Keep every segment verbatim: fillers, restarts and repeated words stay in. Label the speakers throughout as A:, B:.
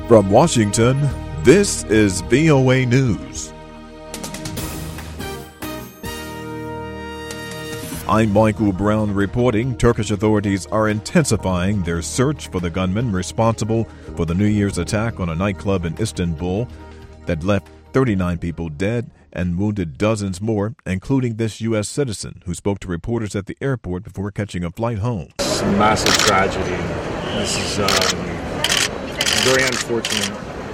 A: From Washington, this is V O A News. I'm Michael Brown reporting Turkish authorities are intensifying their search for the gunman responsible for the New Year's attack on a nightclub in Istanbul that left thirty-nine people dead and wounded dozens more, including this U S citizen who spoke to reporters at the airport before catching a flight home.
B: It's a massive tragedy. This is um, very unfortunate.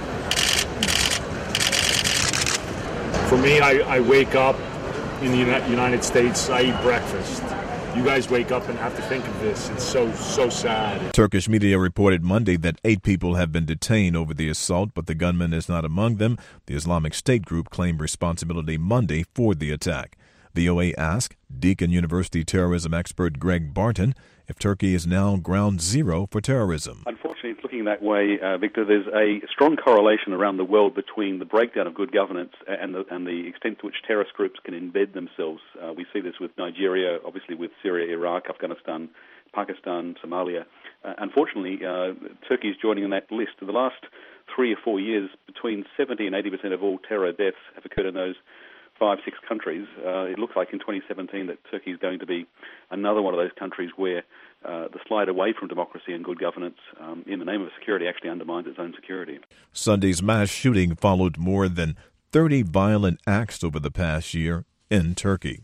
B: For me, I, I wake up in the United States, I eat breakfast. You guys wake up and have to think of this. It's so, so sad.
A: Turkish media reported Monday that eight people have been detained over the assault, but the gunman is not among them. The Islamic State group claimed responsibility Monday for the attack. V O A asked Deakin University terrorism expert Greg Barton if Turkey is now ground zero for terrorism.
C: Unfortunately, it's looking that way, uh, Victor. There's a strong correlation around the world between the breakdown of good governance and the, and the extent to which terrorist groups can embed themselves. Uh, we see this with Nigeria, obviously with Syria, Iraq, Afghanistan, Pakistan, Somalia. Uh, unfortunately, uh, Turkey is joining in that list. In the last three or four years, between seventy and eighty percent of all terror deaths have occurred in those five, six countries. Uh, it looks like in twenty seventeen that Turkey is going to be another one of those countries where uh, the slide away from democracy and good governance um, in the name of security actually undermines its own security.
A: Sunday's mass shooting followed more than thirty violent acts over the past year in Turkey.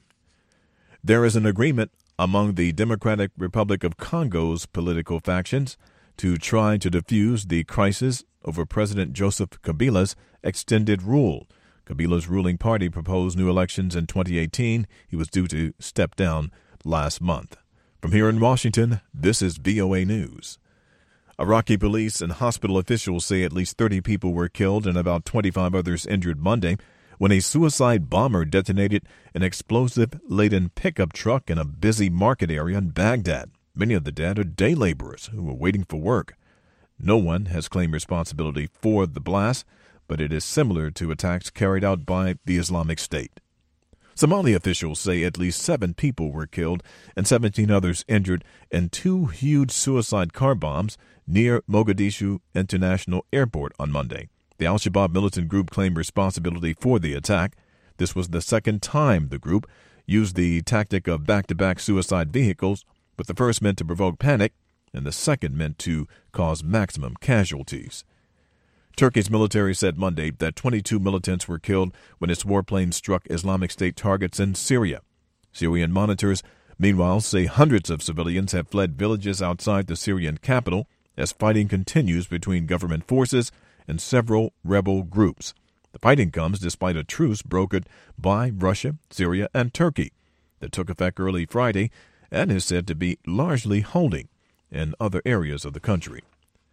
A: There is an agreement among the Democratic Republic of Congo's political factions to try to defuse the crisis over President Joseph Kabila's extended rule. Kabila's ruling party proposed new elections in twenty eighteen. He was due to step down last month. From here in Washington, this is V O A News. Iraqi police and hospital officials say at least thirty people were killed and about twenty-five others injured Monday when a suicide bomber detonated an explosive-laden pickup truck in a busy market area in Baghdad. Many of the dead are day laborers who were waiting for work. No one has claimed responsibility for the blast, but it is similar to attacks carried out by the Islamic State. Somali officials say at least seven people were killed and seventeen others injured in two huge suicide car bombs near Mogadishu International Airport on Monday. The al-Shabaab militant group claimed responsibility for the attack. This was the second time the group used the tactic of back-to-back suicide vehicles, but the first meant to provoke panic and the second meant to cause maximum casualties. Turkey's military said Monday that twenty-two militants were killed when its warplanes struck Islamic State targets in Syria. Syrian monitors, meanwhile, say hundreds of civilians have fled villages outside the Syrian capital as fighting continues between government forces and several rebel groups. The fighting comes despite a truce brokered by Russia, Syria, and Turkey that took effect early Friday and is said to be largely holding in other areas of the country.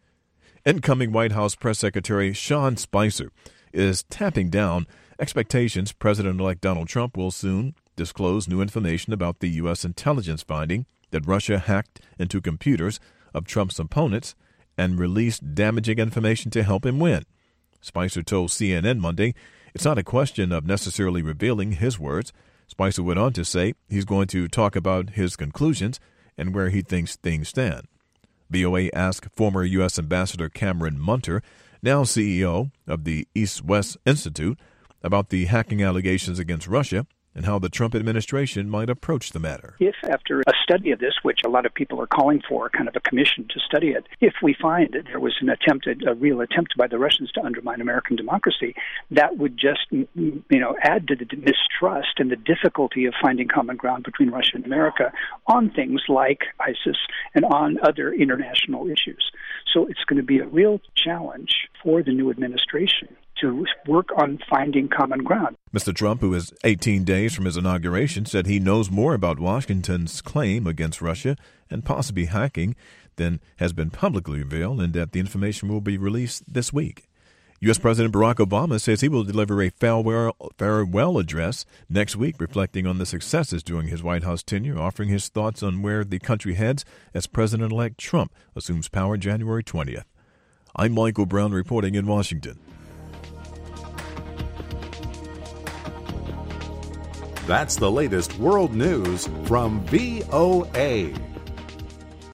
A: Incoming White House Press Secretary Sean Spicer is tamping down expectations President-elect Donald Trump will soon disclose new information about the U S intelligence finding that Russia hacked into computers of Trump's opponents and released damaging information to help him win. Spicer told C N N Monday it's not a question of necessarily revealing his words. Spicer went on to say he's going to talk about his conclusions and where he thinks things stand. V O A asked former U S Ambassador Cameron Munter, now C E O of the East-West Institute, about the hacking allegations against Russia and how the Trump administration might approach the matter.
D: If after a study of this, which a lot of people are calling for, kind of a commission to study it, if we find that there was an attempt, a real attempt by the Russians to undermine American democracy, that would just, you know, add to the mistrust and the difficulty of finding common ground between Russia and America on things like ISIS and on other international issues. So it's going to be a real challenge for the new administration to work on finding common ground.
A: Mister Trump, who is eighteen days from his inauguration, said he knows more about Washington's claim against Russia and possibly hacking than has been publicly revealed, and that the information will be released this week. U S. President Barack Obama says he will deliver a farewell, farewell address next week, reflecting on the successes during his White House tenure, offering his thoughts on where the country heads as President-elect Trump assumes power January twentieth. I'm Michael Brown reporting in Washington.
E: That's the latest world news from V O A.